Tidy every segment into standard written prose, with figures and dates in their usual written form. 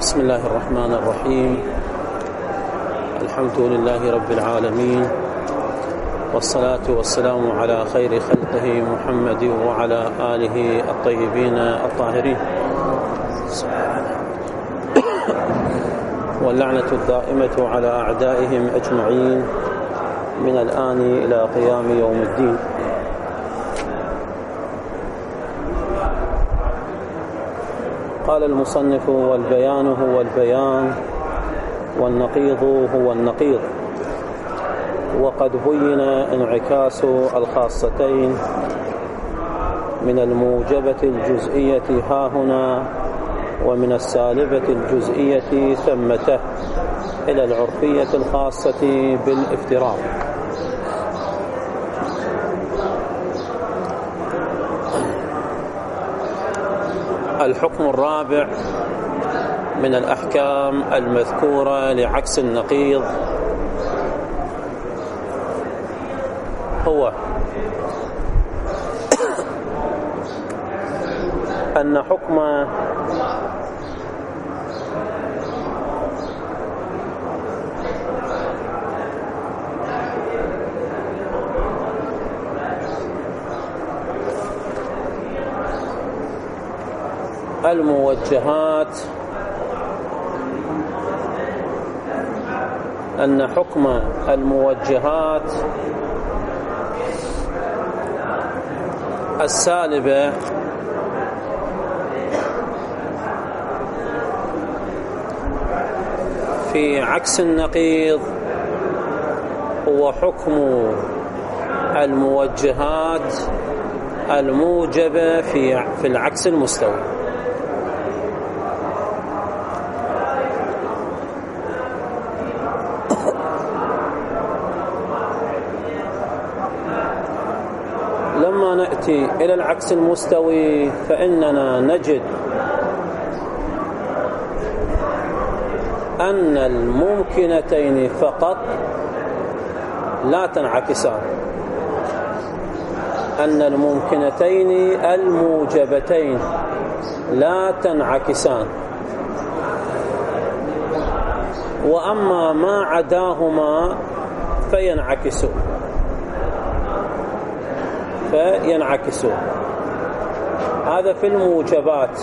بسم الله الرحمن الرحيم. الحمد لله رب العالمين، والصلاة والسلام على خير خلقه محمد وعلى آله الطيبين الطاهرين، واللعنة الدائمة على أعدائهم أجمعين من الآن إلى قيام يوم الدين. قال المصنف: والبيان هو البيان، والنقيض هو النقيض. وقد بين انعكاس الخاصتين من الموجبة الجزئية هاهنا، ومن السالبة الجزئية ثمته، إلى العرفية الخاصة بالافتراض. الحكم الرابع من الأحكام المذكورة لعكس النقيض هو أن حكم الموجهات السالبة في عكس النقيض هو حكم الموجهات الموجبة في العكس المستوي. لما نأتي إلى العكس المستوي فإننا نجد أن الممكنتين فقط لا تنعكسان، أن الممكنتين الموجبتين لا تنعكسان، وأما ما عداهما فينعكسون. هذا في الموجبات.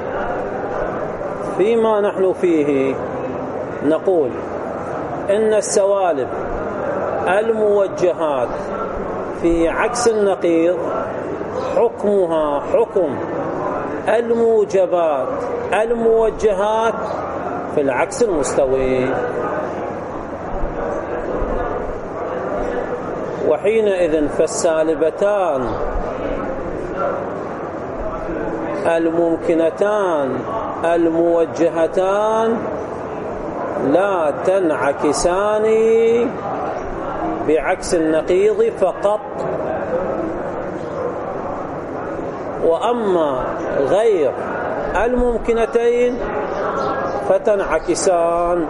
فيما نحن فيه نقول إن السوالب الموجهات في عكس النقيض حكمها حكم الموجبات الموجهات في العكس المستوي، وحينئذ فالسالبتان الممكنتان الموجهتان لا تنعكسان بعكس النقيض فقط، وأما غير الممكنتين فتنعكسان.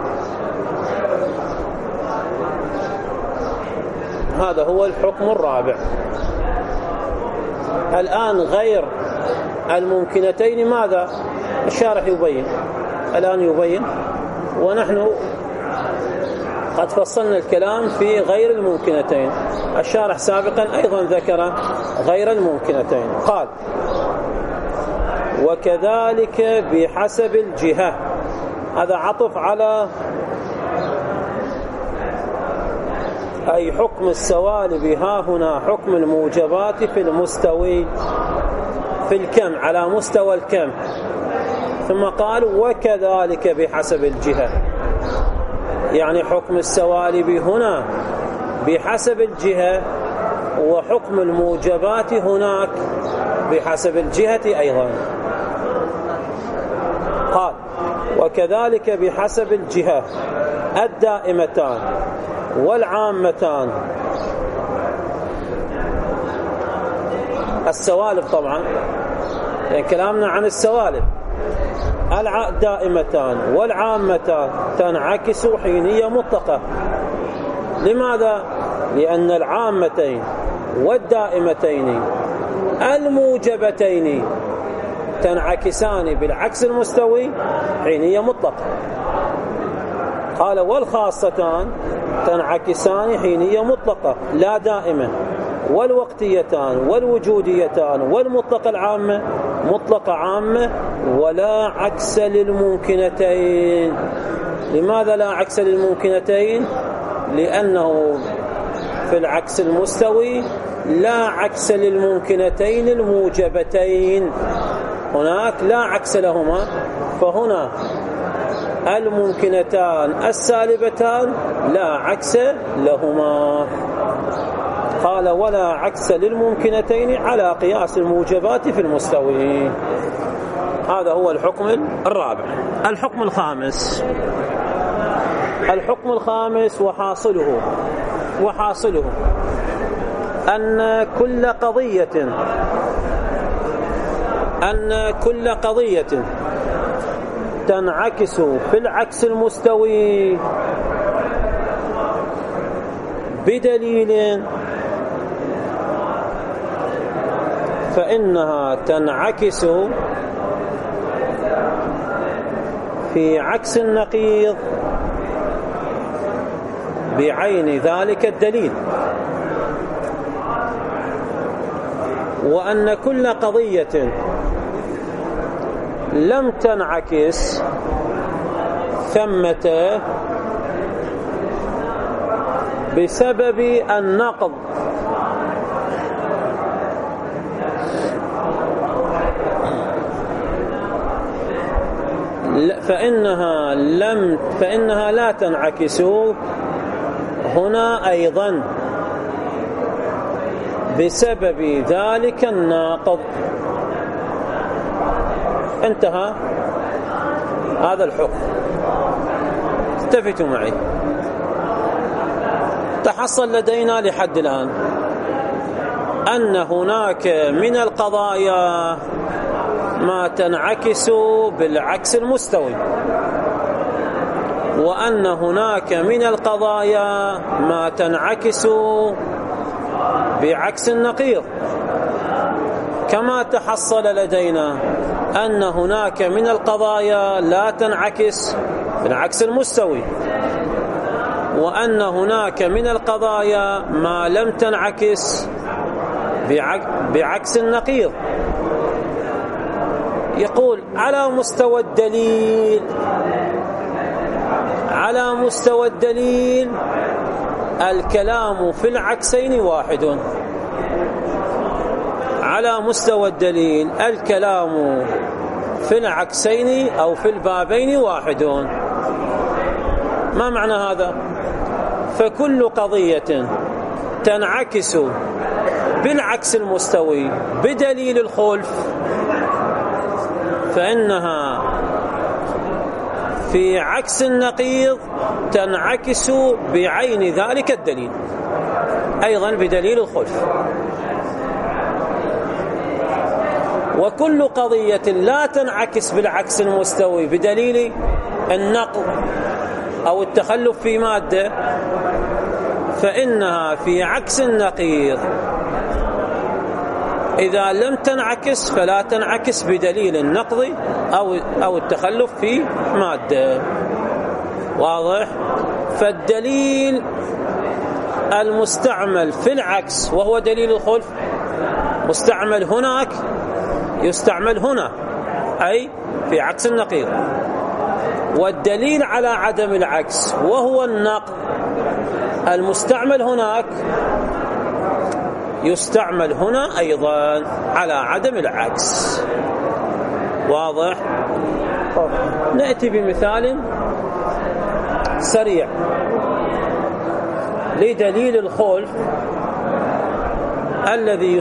هذا هو الحكم الرابع. الآن غير الممكنتين ماذا؟ الشارح يبين الآن يبين، ونحن قد فصلنا الكلام في غير الممكنتين. الشارح سابقا أيضا ذكر غير الممكنتين، قال: وكذلك بحسب الجهة. هذا عطف على أي حكم السوالب ها هنا حكم الموجبات في المستوي في الكم، على مستوى الكم. ثم قال: وكذلك بحسب الجهة، يعني حكم السوالب هنا بحسب الجهة، وحكم الموجبات هناك بحسب الجهة أيضا. قال: وكذلك بحسب الجهة الدائمتان والعامتان. السوالب طبعا يعني كلامنا عن السوالب. الدائمتان والعامتان تنعكس حينية مطلقة. لماذا؟ لأن العامتين والدائمتين الموجبتين تنعكسان بالعكس المستوي حينية مطلقة. قال والخاصتان تنعكسان حينية مطلقة لا دائمة، والوقتيتان والوجوديتان والمطلقة العامة مطلقة عامة ولا عكس للممكنتين. لماذا لا عكس للممكنتين؟ لأنه في العكس المستوي لا عكس للممكنتين الموجبتين، هناك لا عكس لهما، فهنا الممكنتان السالبتان لا عكس لهما. قال ولا عكس للممكنتين على قياس الموجبات في المستوي. هذا هو الحكم الرابع. الحكم الخامس، الحكم الخامس وحاصله أن كل قضية تنعكس في العكس المستوي بدليل فإنها تنعكس في عكس النقيض بعين ذلك الدليل، وأن كل قضية لم تنعكس ثمة بسبب النقض فإنها لا تنعكس هنا أيضا بسبب ذلك الناقض. انتهى هذا الحكم. التفتوا معي. تحصل لدينا لحد الآن أن هناك من القضايا ما تنعكس بالعكس المستوي، وأن هناك من القضايا ما تنعكس بعكس النقيض، كما تحصل لدينا أن هناك من القضايا لا تنعكس بالعكس المستوي، وأن هناك من القضايا ما لم تنعكس بعكس النقيض. يقول على مستوى الدليل الكلام في العكسين واحد. على مستوى الدليل الكلام في العكسين أو في البابين واحد. ما معنى هذا؟ فكل قضية تنعكس بالعكس المستوي بدليل الخلف فإنها في عكس النقيض تنعكس بعين ذلك الدليل أيضا بدليل الخلف. وكل قضية لا تنعكس بالعكس المستوي بدليل النقض أو التخلف في مادة فإنها في عكس النقيض. إذا لم تنعكس فلا تنعكس بدليل النقض أو التخلف في مادة. واضح؟ فالدليل المستعمل في العكس وهو دليل الخلف مستعمل هناك يستعمل هنا أي في عكس النقيض، والدليل على عدم العكس وهو النقض المستعمل هناك يستعمل هنا أيضا على عدم العكس. واضح؟ نأتي بمثال سريع لدليل الخلف الذي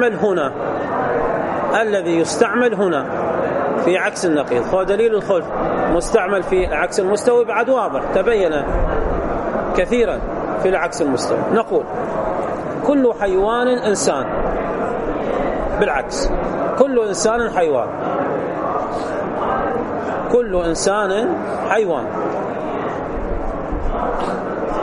يستعمل هنا في عكس النقيض. هو دليل الخلف مستعمل في العكس المستوي بعد واضح تبين كثيرا في العكس المستوي. نقول كل حيوان إنسان، بالعكس كل إنسان حيوان، كل إنسان حيوان.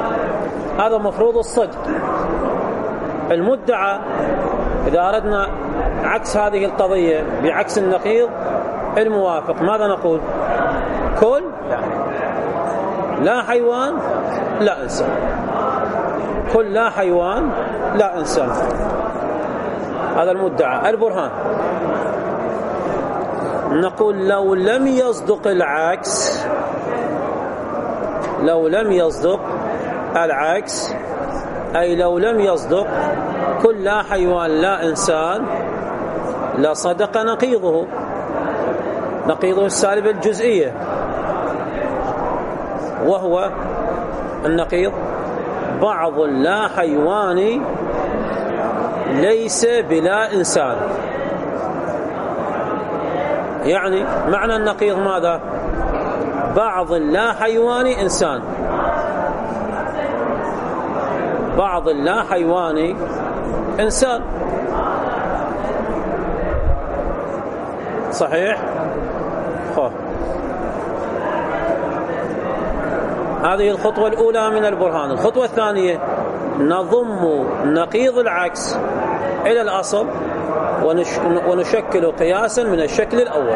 هذا مفروض الصدق. المدعى إذا أردنا عكس هذه القضية بعكس النقيض الموافق، ماذا نقول؟ كل لا حيوان لا إنسان، كل لا حيوان لا إنسان، هذا المدعى. البرهان نقول لو لم يصدق العكس، لو لم يصدق العكس أي لو لم يصدق كل لا حيوان لا إنسان لصدق نقيضه، نقيضه السالبة الجزئية، وهو النقيض بعض لا حيواني ليس بلا إنسان. يعني معنى النقيض ماذا؟ بعض لا حيواني إنسان، بعض لا حيواني إنسان، صحيح؟ هذه الخطوة الأولى من البرهان. الخطوة الثانية نضم نقيض العكس إلى الأصل ونشكل قياسا من الشكل الأول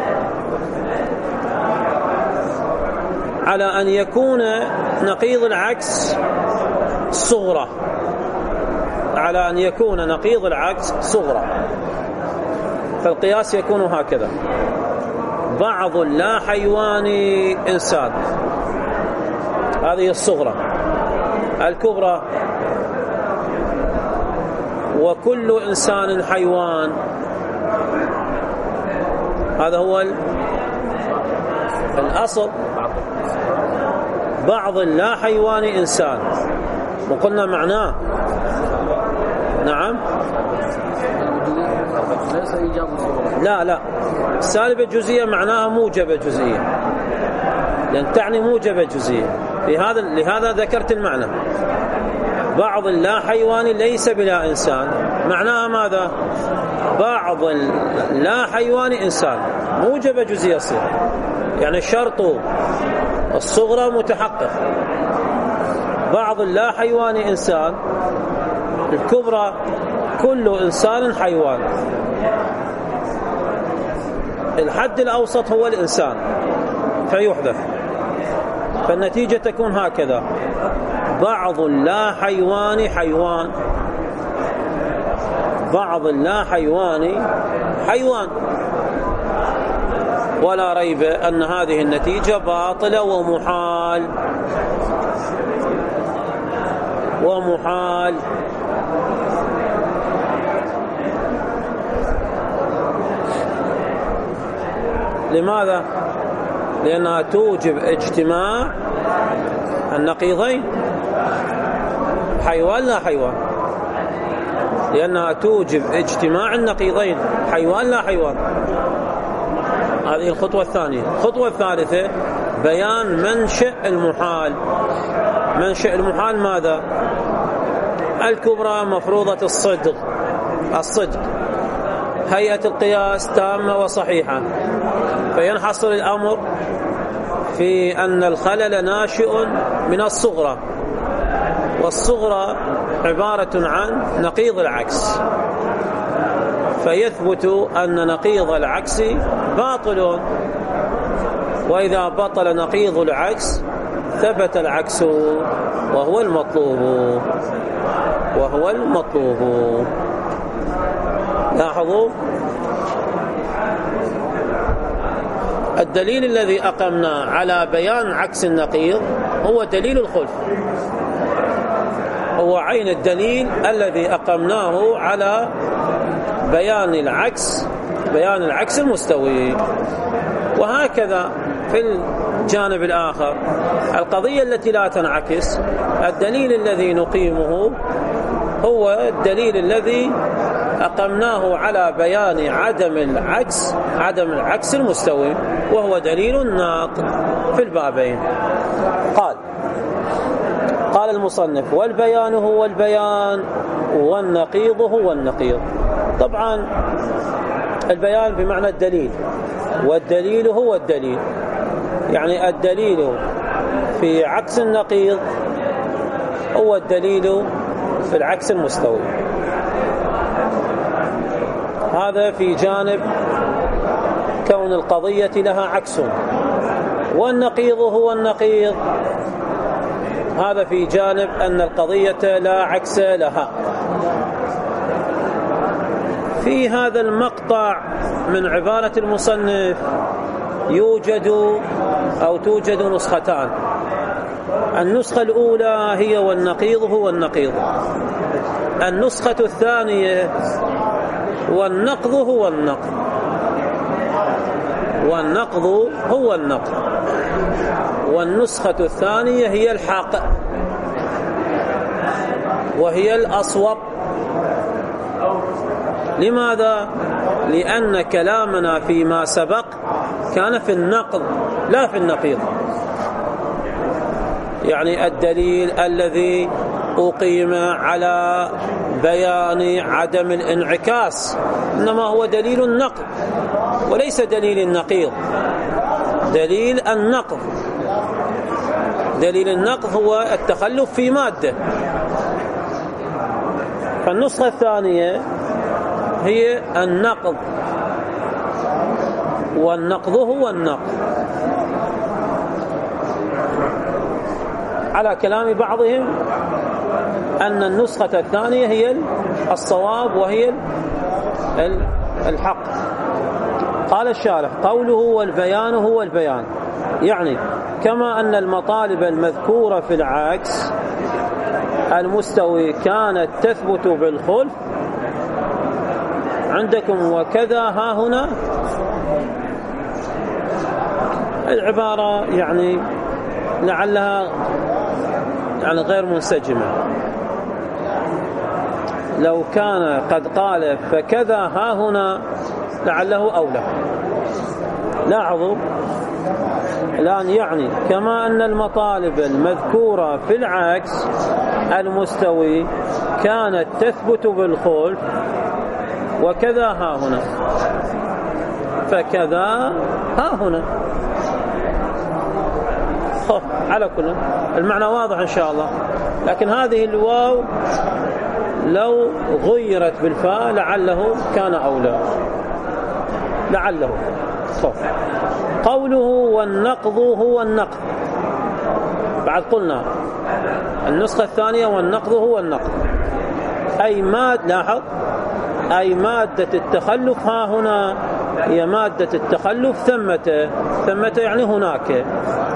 على أن يكون نقيض العكس صغرى، على أن يكون نقيض العكس صغرى. فالقياس يكون هكذا: بعض لا حيواني إنسان، هذه الصغرى. الكبرى وكل إنسان حيوان، هذا هو الأصل. بعض لا حيوان إنسان، وقلنا معناه نعم لا السالبة الجزئية معناها موجبة جزئية، لأن تعني موجبة جزئية، لهذا ذكرت المعنى. بعض لا حيوان ليس بلا إنسان معناها ماذا؟ بعض لا حيوان إنسان، موجبة جزئية صير، يعني الشرط الصغرى متحقق. بعض لا حيوان إنسان، الكبرى كل إنسان حيوان، الحد الأوسط هو الإنسان فيحذف، فالنتيجة تكون هكذا: بعض لا حيوان حيوان، بعض لا حيوان حيوان. ولا ريب أن هذه النتيجة باطلة ومحال ومحال. لماذا؟ لأنها توجب اجتماع النقيضين، حيوان لا حيوان، لأنها توجب اجتماع النقيضين، حيوان لا حيوان. هذه الخطوة الثانية. الخطوة الثالثة بيان منشأ المحال. منشأ المحال ماذا؟ الكبرى مفروضة الصدق، هيئة القياس تامة وصحيحة، فينحصر الأمر في أن الخلل ناشئ من الصغرى، والصغرى عبارة عن نقيض العكس، فيثبت أن نقيض العكس باطل، وإذا بطل نقيض العكس ثبت العكس وهو المطلوب. لاحظوا الدليل الذي أقمنا على بيان عكس النقيض هو دليل الخلف، هو عين الدليل الذي أقمناه على بيان العكس المستوي. وهكذا في الجانب الآخر القضية التي لا تنعكس، الدليل الذي نقيمه هو الدليل الذي أقمناه على بيان عدم العكس المستوي، وهو دليل ناقض في البابين. قال المصنف: والبيان هو البيان والنقيض هو النقيض. طبعا البيان بمعنى الدليل، والدليل هو الدليل، يعني الدليل في عكس النقيض هو الدليل في العكس المستوي. هذا في جانب كون القضية لها عكس، والنقيض هو النقيض، هذا في جانب أن القضية لا عكس لها. في هذا المقطع من عبارة المصنف توجد نسختان. النسخة الأولى هي والنقيض هو النقيض، النسخة الثانية والنقض هو النقض، والنقض هو النقض، والنسخة الثانية هي الحق وهي الأصوب. لماذا؟ لأن كلامنا فيما سبق كان في النقض لا في النقيض. يعني الدليل الذي أقيم على بيان عدم الانعكاس إنما هو دليل النقض وليس دليل النقيض. دليل النقض، دليل النقض هو التخلف في مادة. فالنسخة الثانية هي النقض، والنقض هو النقض على كلام بعضهم أن النسخة الثانية هي الصواب وهي الحق. قال الشارح: قوله والبيان هو البيان، يعني كما أن المطالب المذكورة في العكس المستوي كانت تثبت بالخلف عندكم وكذا ها هنا. العبارة يعني لعلها يعني غير منسجمة. لو كان قد قال فكذا ها هنا لعله أولى. لاحظوا الآن، يعني كما أن المطالب المذكورة في العكس المستوي كانت تثبت بالخلف وكذا ها هنا، فكذا ها هنا. على كل المعنى واضح إن شاء الله. لكن هذه الواو لو غيرت بالفاء لعله كان أولى، لعله. قوله والنقض هو النقض، بعد قلنا النسخة الثانية والنقض هو النقض، أي لاحظ أي مادة التخلف ها هنا هي مادة التخلف ثمة يعني هناك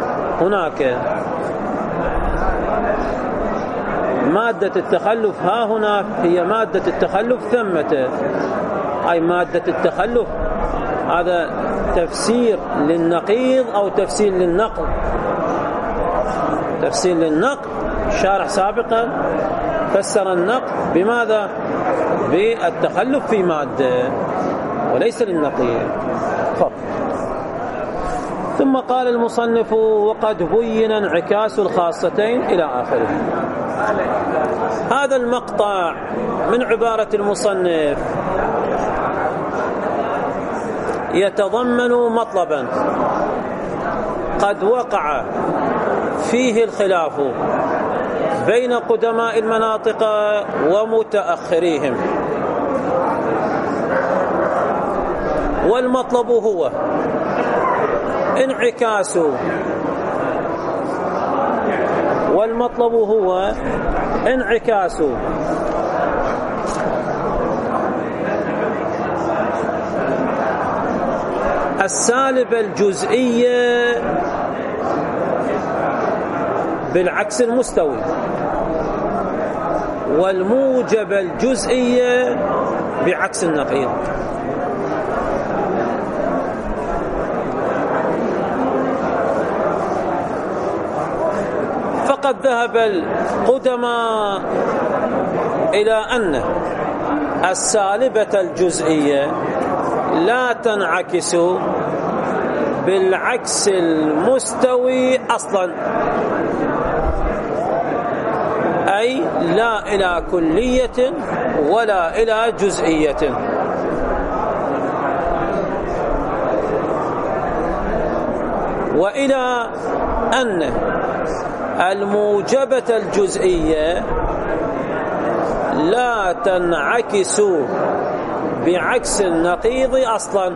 مادة التخلف ها هنا هي مادة التخلف ثمة، أي مادة التخلف. هذا تفسير للنقيض أو تفسير للنقض؟ تفسير للنقض. الشارح سابقا فسر النقض بماذا؟ بالتخلف في مادة وليس للنقيض. ثم قال المصنف: وقد بين انعكاس الخاصتين إلى آخره. هذا المقطع من عبارة المصنف يتضمن مطلبا قد وقع فيه الخلاف بين قدماء المناطق ومتأخريهم، والمطلب هو انعكاس السالب الجزئية بالعكس المستوي، والموجب الجزئية بعكس النقيض. فقد ذهب القدماء إلى أن السالبة الجزئية لا تنعكس بالعكس المستوي أصلا، أي لا إلى كلية ولا إلى جزئية. وإلى أن الموجبة الجزئية لا تنعكس بعكس النقيض أصلا،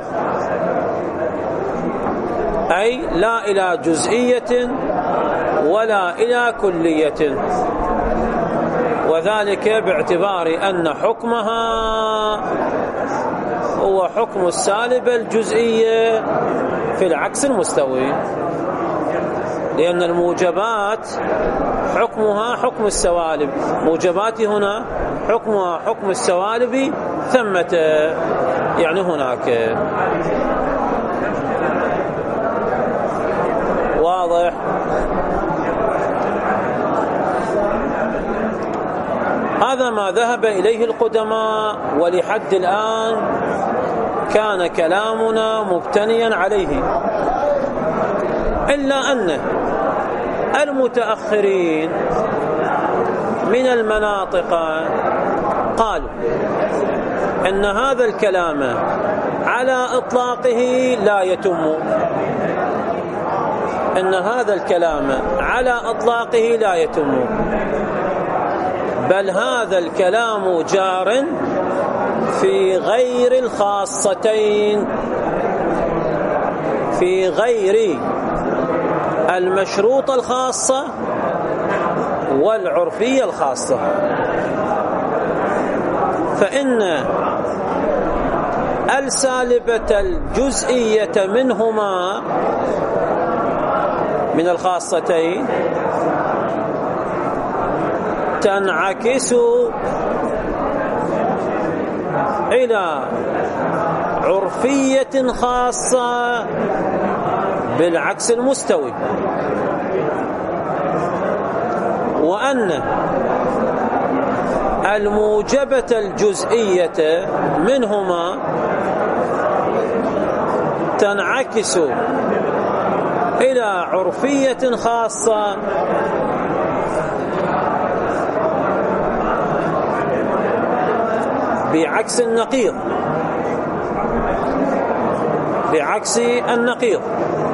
أي لا إلى جزئية ولا إلى كلية، وذلك باعتبار أن حكمها هو حكم السالبة الجزئية في العكس المستوي، لأن الموجبات حكمها حكم السوالب، موجبات هنا حكمها حكم السوالب ثمة، يعني هناك. واضح؟ هذا ما ذهب إليه القدماء، ولحد الآن كان كلامنا مبتنيا عليه، إلا أن المتأخرين من المناطق قالوا إن هذا الكلام على إطلاقه لا يتم، إن هذا الكلام على إطلاقه لا يتم، بل هذا الكلام جار في غير الخاصتين، في غير المشروط الخاصة والعرفية الخاصة. فإن السالبة الجزئية منهما من الخاصتين تنعكس إلى عرفية خاصة بالعكس المستوي، وأن الموجبة الجزئية منهما تنعكس إلى عرفية خاصة بعكس النقيض، بعكس النقيض.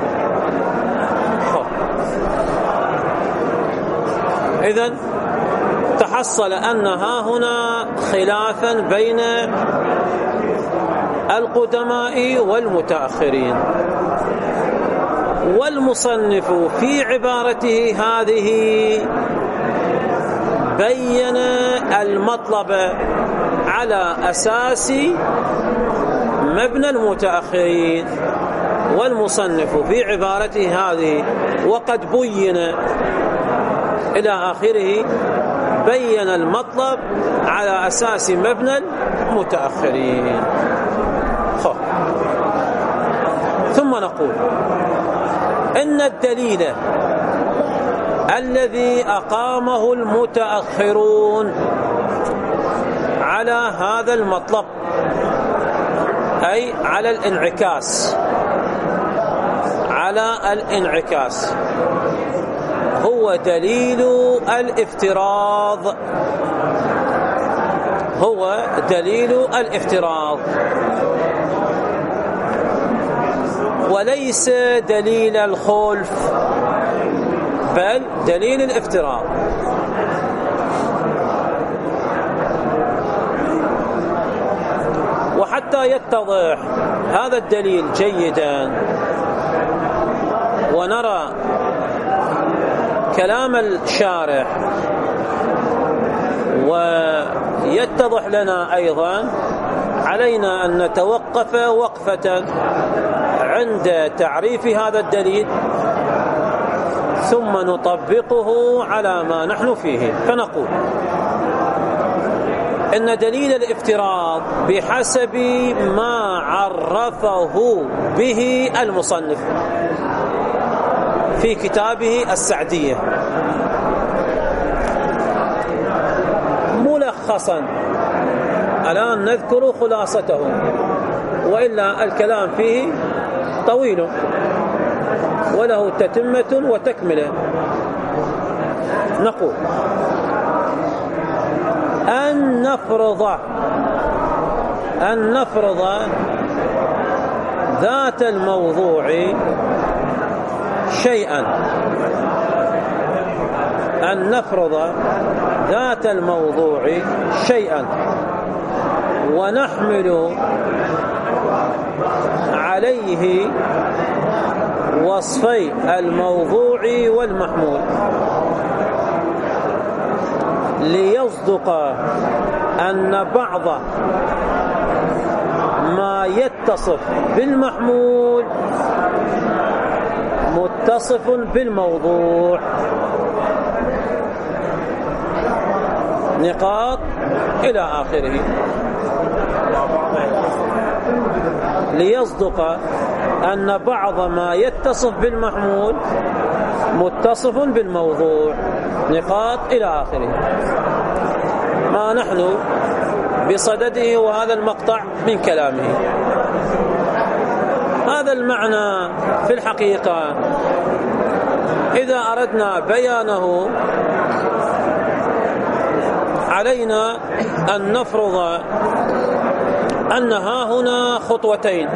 إذن تحصل أن ها هنا خلافا بين القدماء والمتأخرين، والمصنف في عبارته هذه بين المطلب على أساس مبنى المتأخرين، والمصنف في عبارته هذه وقد بين إلى آخره بين المطلب على أساس مبنى المتأخرين. ثم نقول إن الدليل الذي أقامه المتأخرون على هذا المطلب، أي على الانعكاس، على الانعكاس، هو دليل الافتراض، هو دليل الافتراض وليس دليل الخلف، بل دليل الافتراض. وحتى يتضح هذا الدليل جيدا ونرى كلام الشارح ويتضح لنا أيضا، علينا أن نتوقف وقفة عند تعريف هذا الدليل ثم نطبقه على ما نحن فيه. فنقول إن دليل الافتراض بحسب ما عرفه به المصنف في كتابه السعدية ملخصا، الآن نذكر خلاصته وإلا الكلام فيه طويل وله تتمة وتكملة. نقول أن نفرض ذات الموضوع شيئا، أن نفرض ذات الموضوع شيئا ونحمل عليه وصفي الموضوع والمحمول ليصدق أن بعض ما يتصف بالمحمول متصف بالموضوع. نقاط إلى آخره. ليصدق أن بعض ما يتصف بالمحمول متصف بالموضوع. نقاط إلى آخره. ما نحن بصدده وهذا المقطع من كلامه. هذا المعنى في الحقيقة إذا أردنا بيانه علينا أن نفرض أن هنا خطوتين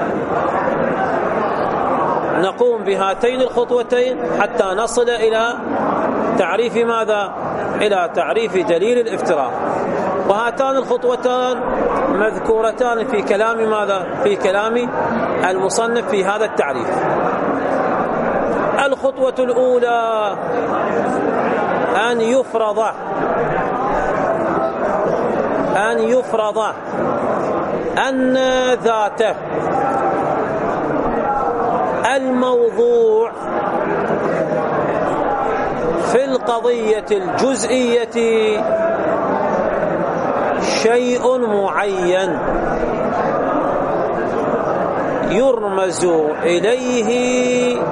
نقوم بهاتين الخطوتين حتى نصل إلى تعريف ماذا؟ إلى تعريف دليل الافتراق. وهاتان الخطوتان مذكورتان في كلام ماذا؟ في كلام المصنف في هذا التعريف. الخطوة الأولى أن يفرض أن ذاته الموضوع في القضية الجزئية شيء معين يرمز إليه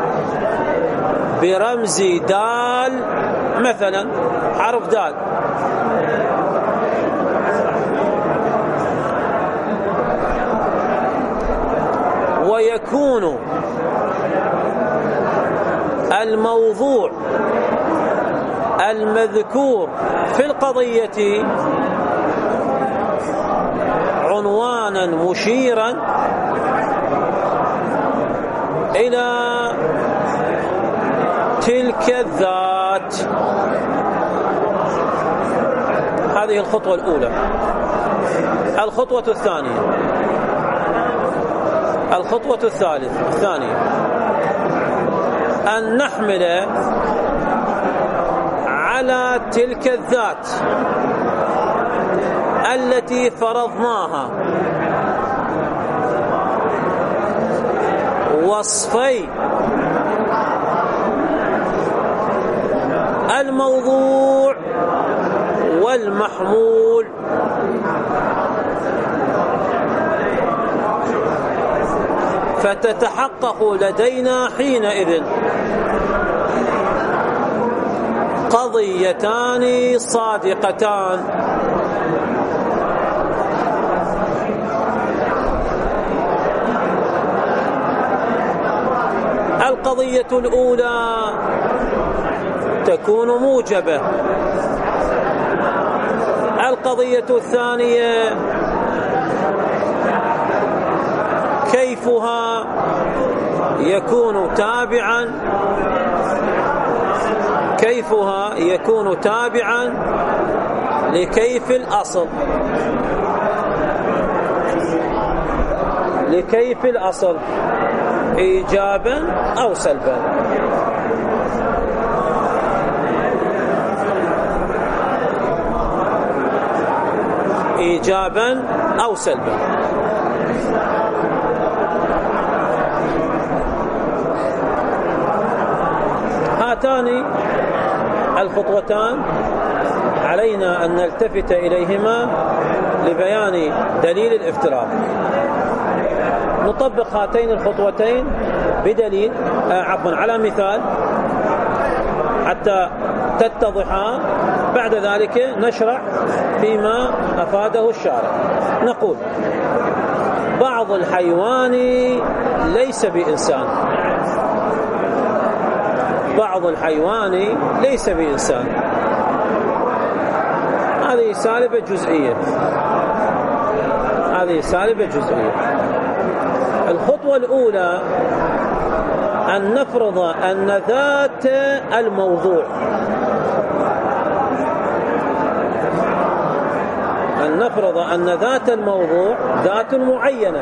برمز دال، مثلا حرف دال. ويكون الموضوع المذكور في القضية عنوانا مشيرا إلى تلك الذات. هذه الخطوة الأولى. الخطوة الثانية، الخطوة الثانية أن نحمل على تلك الذات التي فرضناها وصفي الموضوع والمحمول. فتتحقق لدينا حينئذ قضيتان صادقتان. القضية الأولى تكون موجبة. القضية الثانية كيفها يكون تابعا، كيفها يكون تابعا لكيف الأصل، لكيف الأصل إيجابا أو سلبا. إيجابا أو سلبا. هاتان الخطوتان علينا أن نلتفت إليهما لبيان دليل الافتراق. نطبق هاتين الخطوتين بدليل على مثال حتى تتضحا، بعد ذلك نشرع فيما أفاده الشارع. نقول بعض الحيوان ليس بإنسان، بعض الحيوان ليس بإنسان. هذه سالبة جزئية، هذه سالبة جزئية. الخطوة الأولى أن نفرض أن ذات الموضوع، أن نفرض أن ذات الموضوع ذات معينة.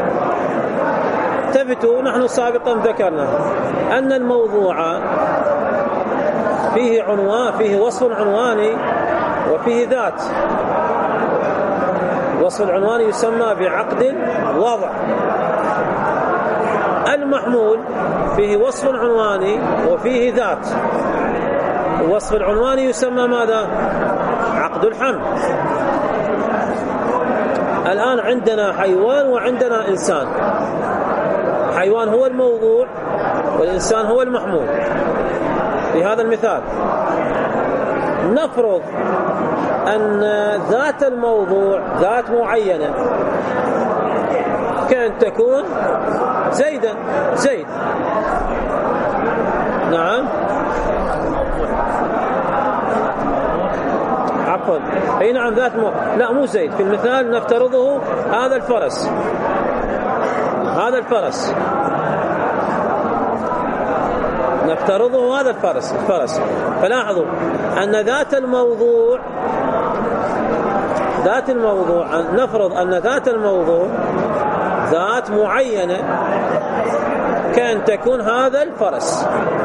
ثبتوا نحن سابقا ذكرنا أن الموضوع فيه عنوان، فيه وصف عنواني وفيه ذات. وصف العنواني يسمى بعقد الوضع. المحمول فيه وصف عنواني وفيه ذات. الوصف العنواني يسمى ماذا؟ عقد الحمل. الآن عندنا حيوان وعندنا إنسان. حيوان هو الموضوع والإنسان هو المحمول. في هذا المثال نفرض أن ذات الموضوع ذات معينة، كان تكون زيدا، زيد. نعم، عفوا، اي نعم ذات لا مو زيد. في المثال نفترضه هذا الفرس، هذا الفرس، نفترضه هذا الفرس. فلاحظوا أن ذات الموضوع نفرض أن ذات الموضوع ذات معينة، كان تكون هذا الفرس،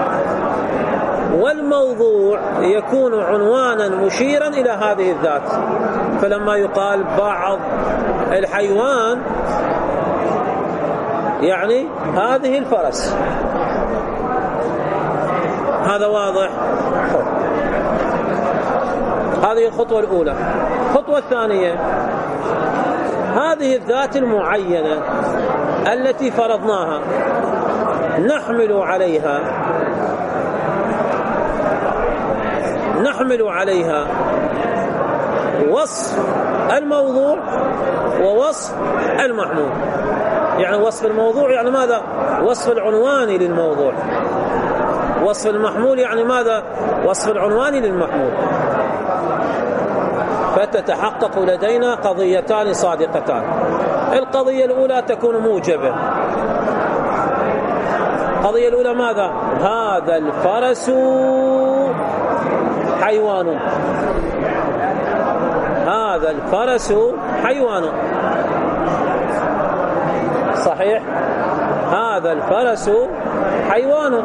والموضوع يكون عنوانا مشيرا إلى هذه الذات. فلما يقال بعض الحيوان يعني هذه الفرس. هذا واضح؟ هذه الخطوة الأولى. الخطوة الثانية، هذه الذات المعينة التي فرضناها نحمل عليها وصف الموضوع ووصف المحمول. يعني وصف الموضوع يعني ماذا؟ وصف العنواني للموضوع. وصف المحمول يعني ماذا؟ وصف العنواني للمحمول. فتتحقق لدينا قضيتان صادقتان. القضية الأولى تكون موجبة. القضية الأولى ماذا؟ هذا الفرس حيوان. هذا الفرس حيوان. صحيح؟ هذا الفرس حيوان.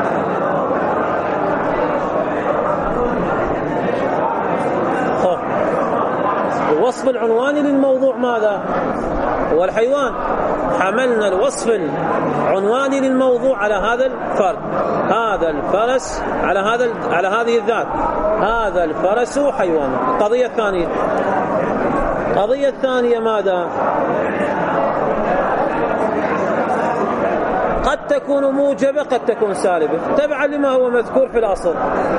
الوصف العنواني للموضوع ماذا؟ هو الحيوان. حملنا الوصف العنواني للموضوع على هذا الفرد، هذا الفرس، على هذه الذات، هذا الفرس حيوان. القضية الثانية ماذا؟ قد تكون موجبة قد تكون سالبة، تبعا لما هو مذكور في الأصل.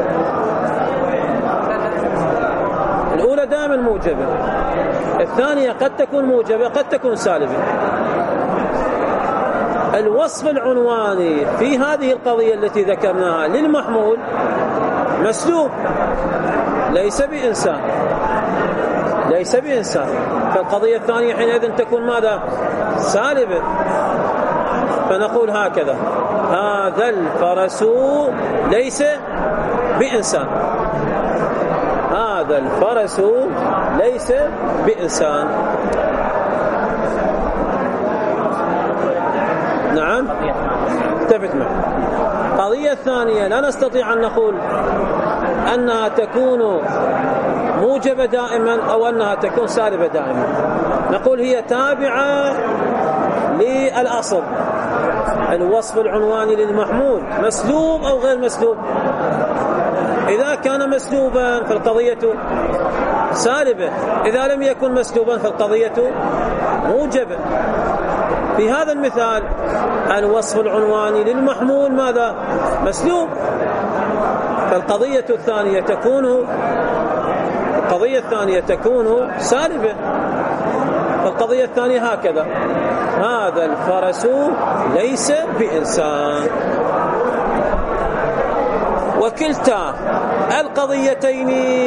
الأولى دائما موجبة، الثانية قد تكون موجبة قد تكون سالبة. الوصف العنواني في هذه القضية التي ذكرناها للمحمول مسلوب، ليس بإنسان. فالقضية الثانية حينئذ تكون ماذا؟ سالبة. فنقول هكذا: هذا الفرس ليس بإنسان. هذا الفرس ليس بإنسان. نعم، اتفق معي. القضية الثانية لا نستطيع أن نقول أنها تكون موجبة دائما أو أنها تكون سالبة دائما. نقول هي تابعة للأصل. الوصف العنواني للمحمول مسلوب أو غير مسلوب. إذا كان مسلوبا فالقضية سالبة، إذا لم يكن مسلوبا فالقضية موجبة. في هذا المثال الوصف العنواني للمحمول ماذا؟ مسلوب. فالقضية الثانية تكون سالبة. فالقضية الثانية هكذا: هذا الفرس ليس بإنسان. وكلتا القضيتين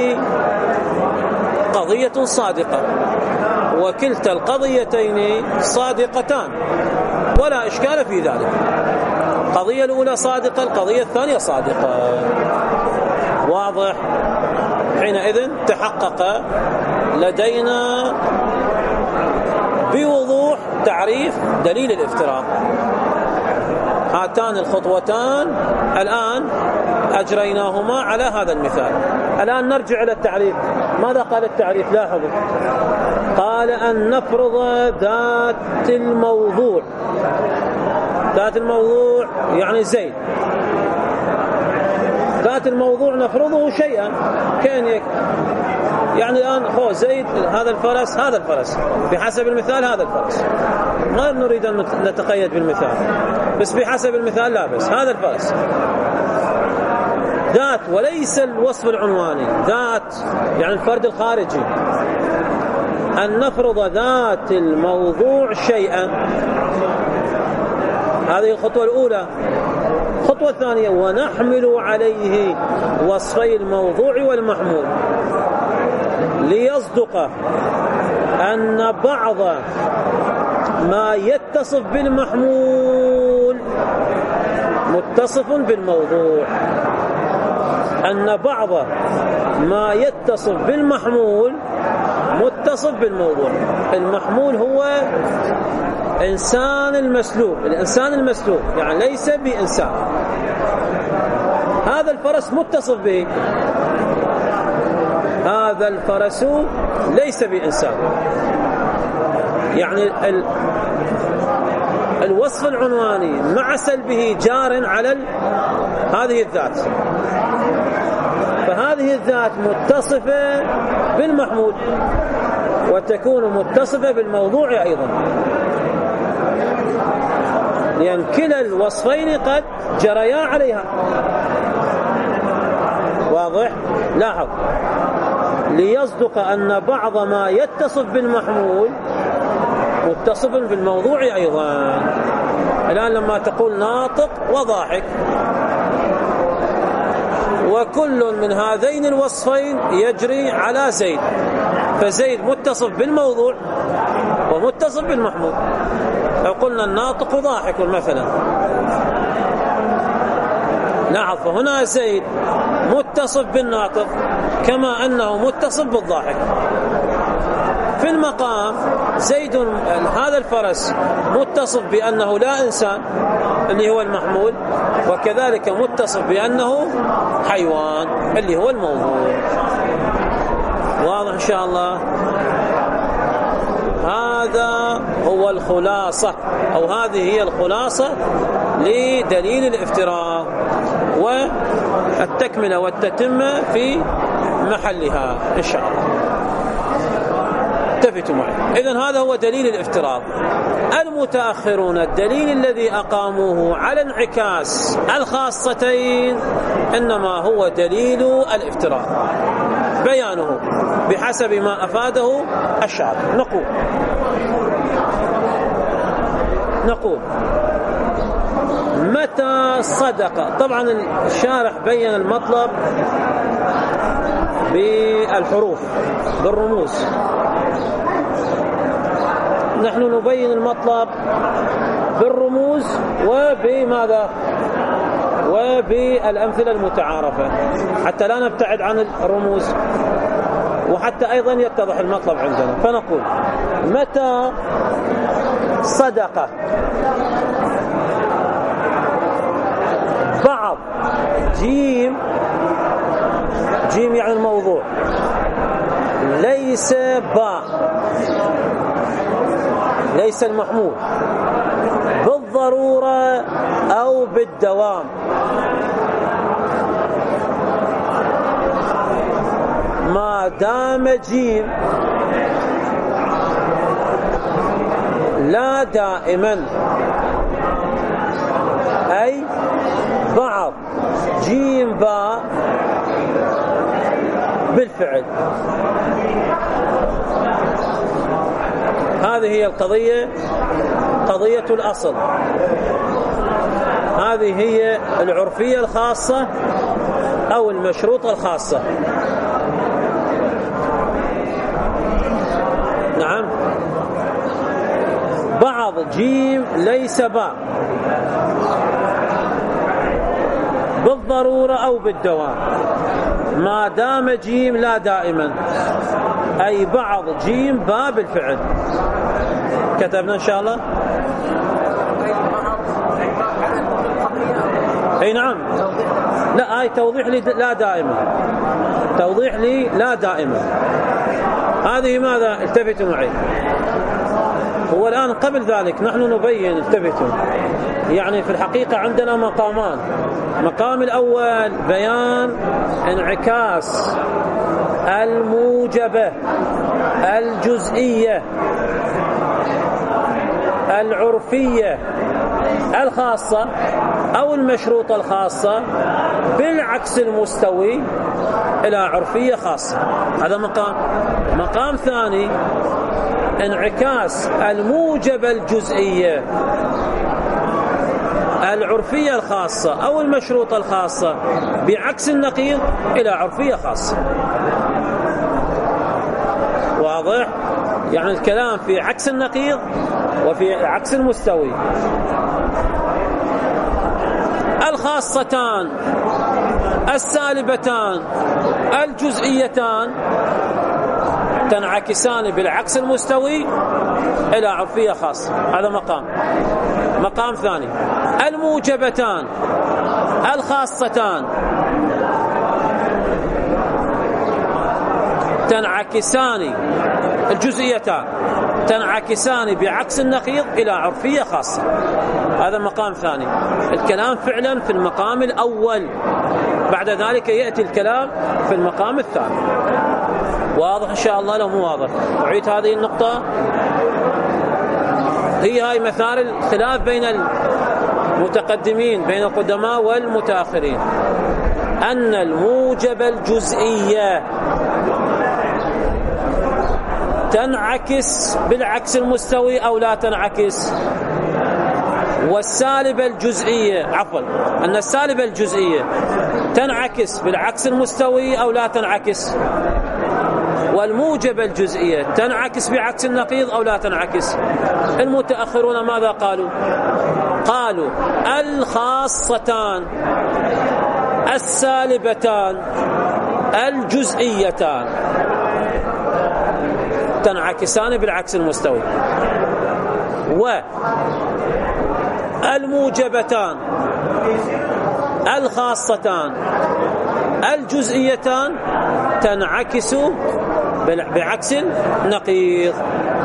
قضية صادقة، وكلتا القضيتين صادقتان ولا إشكال في ذلك. القضية الأولى صادقة، القضية الثانية صادقة. واضح؟ حينئذ تحقق لدينا بوضوح تعريف دليل الافتراق. هاتان الخطوتان الآن أجريناهما على هذا المثال. الآن نرجع إلى التعريف. ماذا قال التعريف؟ لاحظوا، قال أن نفرض ذات الموضوع. ذات الموضوع يعني زيد. ذات الموضوع نفرضه شيئا كان يعني الآن هو زيد هذا الفرس، هذا الفرس بحسب المثال، هذا الفرس. ما نريد أن نتقيد بالمثال، بس بحسب المثال لا بس هذا الفرس ذات وليس الوصف العنواني. ذات يعني الفرد الخارجي. أن نفرض ذات الموضوع شيئا، هذه الخطوة الأولى. الخطوة الثانية ونحمل عليه وصفي الموضوع والمحمول ليصدق أن بعض ما يتصف بالمحمول متصف بالموضوع. أن بعض ما يتصف بالمحمول متصف بالموضوع. المحمول هو إنسان المسلوب. الإنسان المسلوب يعني ليس بإنسان. هذا الفرس متصف به. هذا الفرس ليس بإنسان. يعني الوصف العنواني مع سلبه جار على هذه الذات. فهذه الذات متصفة بالمحمول وتكون متصفة بالموضوع أيضا، لأن كلا الوصفين قد جريا عليها. واضح؟ لاحظ، ليصدق أن بعض ما يتصف بالمحمول متصف بالموضوع أيضا. الآن لما تقول ناطق وضاحك، وكل من هذين الوصفين يجري على زيد، فزيد متصف بالموضوع ومتصف بالمحمول. لو قلنا الناطق ضاحك مثلا، لاحظ فهنا زيد متصف بالناطق كما أنه متصف بالضاحك. في المقام زيد هذا الفرس متصف بأنه لا إنسان اللي هو المحمول، وكذلك متصف بأنه حيوان اللي هو الموضوع. واضح إن شاء الله؟ هذا هو الخلاصة، أو هذه هي الخلاصة لدليل الافتراق، والتكملة والتتمة في محلها إن شاء الله. اتفقوا معي. إذن هذا هو دليل الافتراق. المتأخرون الدليل الذي أقاموه على انعكاس الخاصتين إنما هو دليل الافتراق، بيانه بحسب ما أفاده الشارع. نقول متى صدق. طبعا الشارح بين المطلب بالحروف بالرموز، نحن نبين المطلب بالرموز وبماذا؟ وبالأمثلة المتعارفة حتى لا نبتعد عن الرموز وحتى أيضا يتضح المطلب عندنا. فنقول متى صدق بعض جيم يعني الموضوع ليس باء ليس المحمول بالضرورة أو بالدوام، ما دام جيم لا دائما، أي بعض جيم باء بالفعل. هذه هي القضية، قضية الأصل. هذه هي العرفية الخاصة أو المشروطة الخاصة. نعم، بعض جيم ليس باء بالضرورة أو بالدوام، ما دام جيم لا دائما. أي بعض جيم باء بالفعل. كتبنا إن شاء الله. أي نعم. لا، هاي توضيح لي لا دائما، توضيح لي لا دائما. هذه ماذا؟ التفتوا معي. هو الآن قبل ذلك نحن نبين، التفتوا، يعني في الحقيقة عندنا مقامان. مقام الأول بيان انعكاس الموجبة الجزئية العرفية الخاصة أو المشروطة الخاصة بالعكس المستوي إلى عرفية خاصة. هذا مقام. مقام ثاني انعكاس الموجبة الجزئية العرفية الخاصة أو المشروطة الخاصة بعكس النقيض إلى عرفية خاصة. واضح؟ يعني الكلام في عكس النقيض وفي عكس المستوي. الخاصتان السالبتان الجزئيتان تنعكسان بالعكس المستوي إلى عرفية خاصة. هذا مقام. مقام ثاني الموجبتان الخاصتان تنعكسان، الجزئيتان تنعكسان بعكس النقيض إلى عرفية خاصة. هذا مقام ثاني. الكلام فعلا في المقام الأول، بعد ذلك يأتي الكلام في المقام الثاني. واضح إن شاء الله؟ لو مو واضح أعيد هذه النقطة. هاي مثار الخلاف بين المتقدمين، بين القدماء والمتأخرين، أن الموجب الجزئية تنعكس بالعكس المستوي أو لا تنعكس، والسالبة الجزئية أن السالبة الجزئية تنعكس بالعكس المستوي أو لا تنعكس، والموجبة الجزئية تنعكس بعكس النقيض أو لا تنعكس. المتأخرون ماذا قالوا؟ قالوا الخاصتان السالبتان الجزئيتان تنعكسان بالعكس المستوي، والموجبتان الخاصتان الجزئيتان تنعكس بعكس النقيض،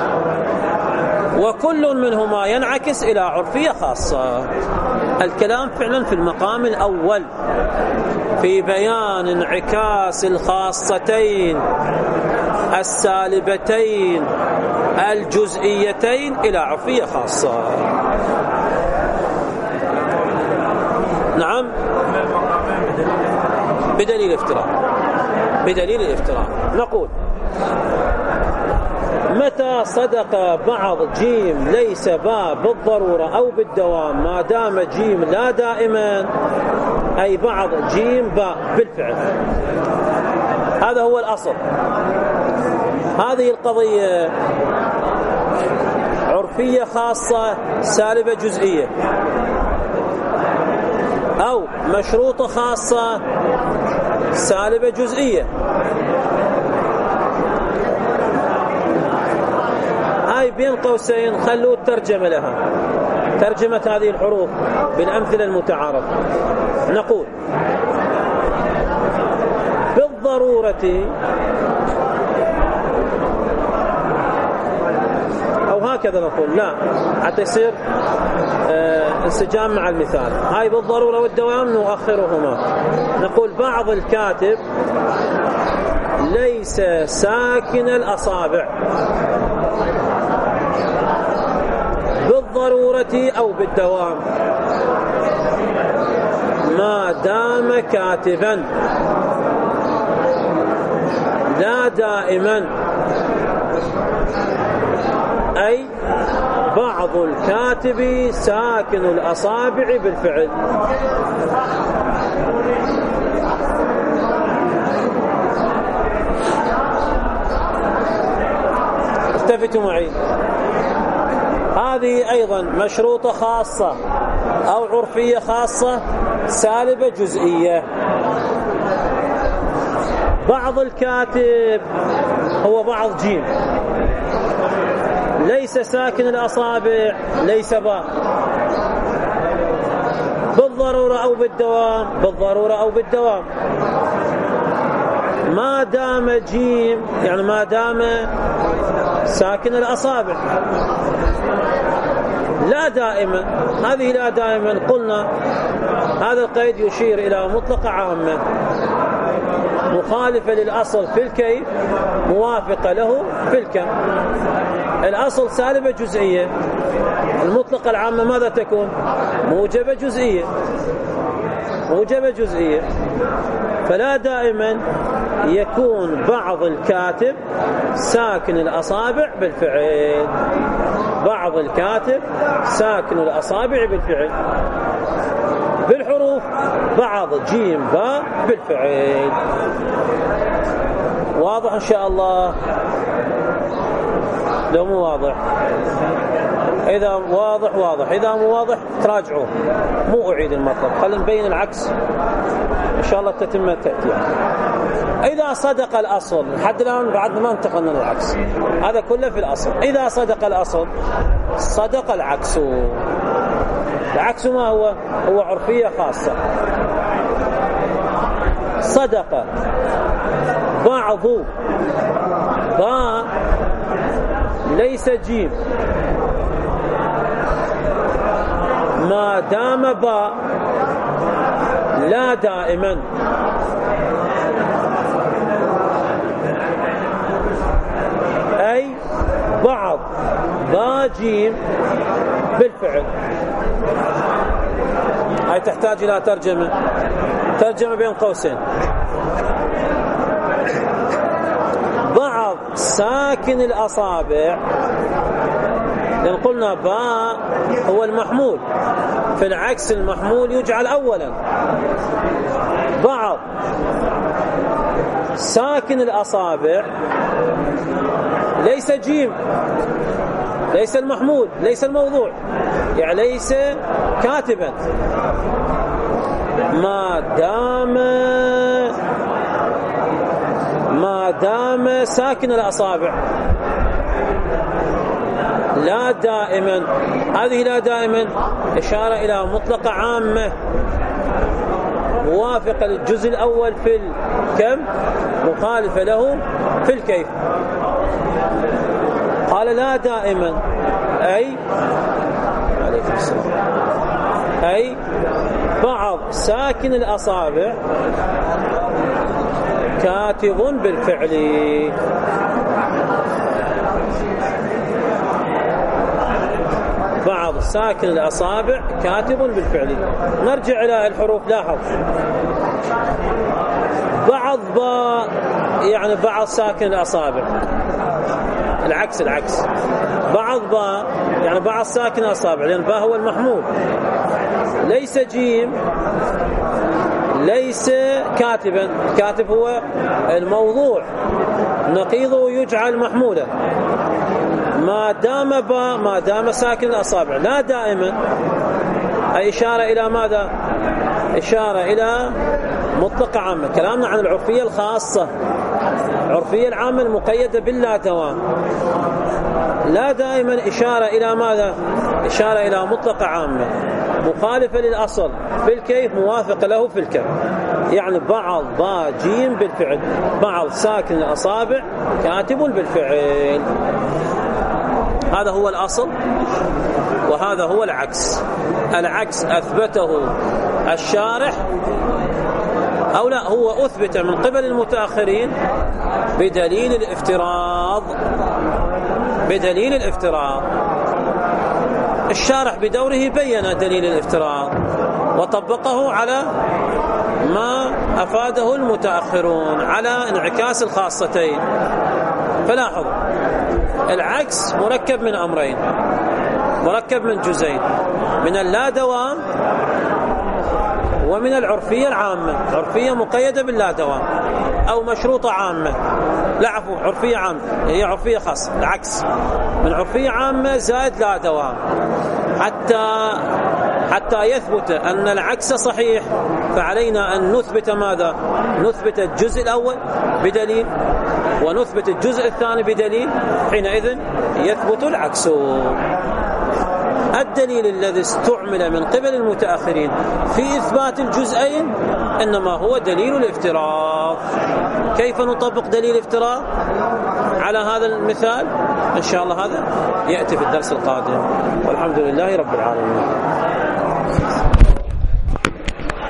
وكل منهما ينعكس إلى عرفية خاصة. الكلام فعلا في المقام الأول في بيان انعكاس الخاصتين السالبتين الجزئيتين إلى عرفية خاصة. نعم، بدليل الافتراء. بدليل الافتراء نقول: متى صدق بعض جيم ليس باء بالضرورة أو بالدوام ما دام جيم لا دائما، أي بعض جيم باء بالفعل. هذا هو الأصل. هذه القضية عرفية خاصة سالبة جزئية، أو مشروطة خاصة سالبة جزئية. هاي بين قوسين خلوا الترجمة لها، ترجمة هذه الحروف بالأمثلة المتعارفة. نقول: بالضرورة، أو هكذا نقول، لا حتى يصير انسجام مع المثال. هاي بالضرورة والدوام نؤخرهما. نقول: بعض الكاتب ليس ساكن الأصابع بالضرورة أو بالدوام ما دام كاتبا، لا دائما، أي بعض الكاتب ساكن الأصابع بالفعل. التفتوا معي. هذه أيضا مشروطة خاصة أو عرفية خاصة سالبة جزئية. بعض الكاتب هو بعض جيم، ليس ساكن الأصابع، ليس باء، بالضرورة أو بالدوام، بالضرورة أو بالدوام. ما دام جيم يعني ما دام ساكن الأصابع، لا دائما. هذه لا دائما قلنا هذا القيد يشير إلى مطلقة عامة مخالفة للأصل في الكيف موافقة له في الكم. الأصل سالبة جزئية، المطلقة العامة ماذا تكون؟ موجبة جزئية، موجبة جزئية. فلا دائما يكون بعض الكاتب ساكن الأصابع بالفعل، بعض الكاتب ساكن الأصابع بالفعل. بالحروف بعض جيم باء بالفعل. واضح إن شاء الله؟ لو مو واضح، إذا واضح واضح، إذا مو واضح تراجعوه، مو أعيد المطلب، خلينا نبين العكس إن شاء الله تتم تأتي. إذا صدق الأصل، لحد الآن بعد ما انتقلنا للعكس، هذا كله في الأصل. إذا صدق الأصل صدق العكس. العكس ما هو؟ هو عرفية خاصة. صدق بعض باء ليس جيم ما دام باء، لا دائما. أي بعض باء جيم بالفعل. هاي تحتاج إلى ترجمة، ترجمة بين قوسين. بعض ساكن الأصابع، لأن قلنا باء هو المحمول، في العكس المحمول يجعل أولا. بعض ساكن الأصابع ليس جيم، ليس المحمول، ليس الموضوع، يعني ليس كاتبا. ما دام ساكن الأصابع، لا دائما. هذه لا دائما إشارة إلى مطلقة عامة موافقة للجزء الأول في الكم، مخالفة له في الكيف. قال لا دائما، أي عليكم السلام، أي بعض ساكن الأصابع كاتب بالفعل. بعض ساكن الأصابع كاتب بالفعل. نرجع إلى الحروف. لاحظ بعض باء يعني بعض ساكن الأصابع، العكس العكس. بعض باء يعني بعض ساكن الأصابع، لأن باء هو المحمول، ليس جيم، ليس كاتبا. كاتب هو الموضوع، نقيضه يجعل محمولا. ما دام باء ما دام ساكن الأصابع، لا دائما. أي إشارة إلى ماذا؟ إشارة إلى مطلقة عامة. كلامنا عن العرفية الخاصة، العرفية العامة المقيدة باللا دوام. لا دائما إشارة إلى ماذا؟ إشارة إلى مطلقة عامة مخالفة للأصل في الكيف موافقة له في الكم. يعني بعض باء جيم بالفعل، بعض ساكن الأصابع كاتب بالفعل. هذا هو الأصل وهذا هو العكس. العكس أثبته الشارح أو لا، هو أثبت من قبل المتأخرين بدليل الافتراض. بدليل الافتراض الشارح بدوره بيّن دليل الافتراض وطبقه على ما أفاده المتأخرون على انعكاس الخاصتين. فلاحظ العكس مركب من أمرين، مركب من جزئين، من اللا دوام ومن العرفية العامة. عرفية مقيدة باللا دوام أو مشروطة عامة، لا عفوا عرفية عامة، هي عرفية خاصة. العكس من عرفية عامة زائد لا دوام. حتى يثبت أن العكس صحيح فعلينا أن نثبت ماذا؟ نثبت الجزء الأول بدليل ونثبت الجزء الثاني بدليل، حينئذ يثبت العكس. الدليل الذي استعمل من قبل المتأخرين في إثبات الجزئين إنما هو دليل الافتراض. كيف نطبق دليل الافتراض على هذا المثال؟ إن شاء الله هذا يأتي في الدرس القادم، والحمد لله رب العالمين.